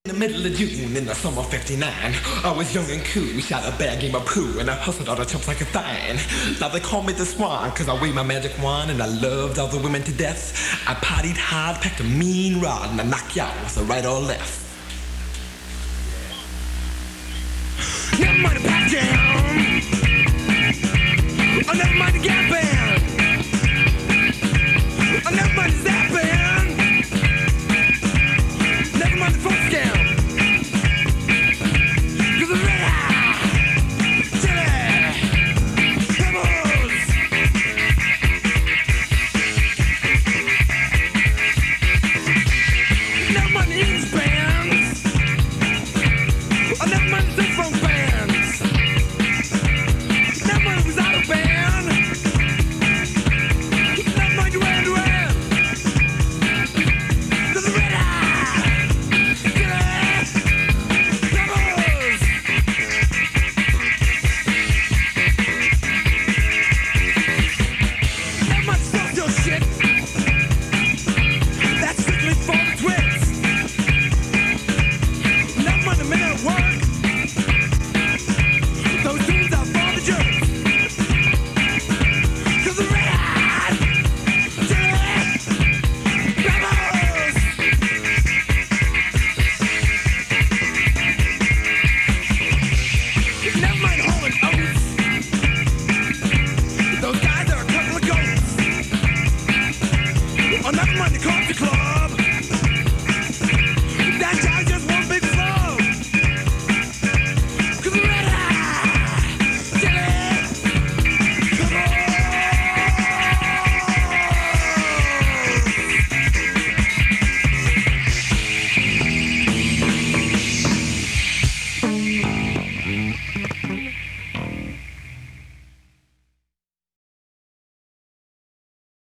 In the middle of June in the summer '59, I was young and cool, shot a bad game of poo, and I hustled all the chumps like a thing. Now they call me the Swan, cause I waved my magic wand, and I loved all the women to death. I partied hard, packed a mean rod, and I knocked you out with a right or left. Never mind the pop jam, oh never mind the gap band, oh never mind the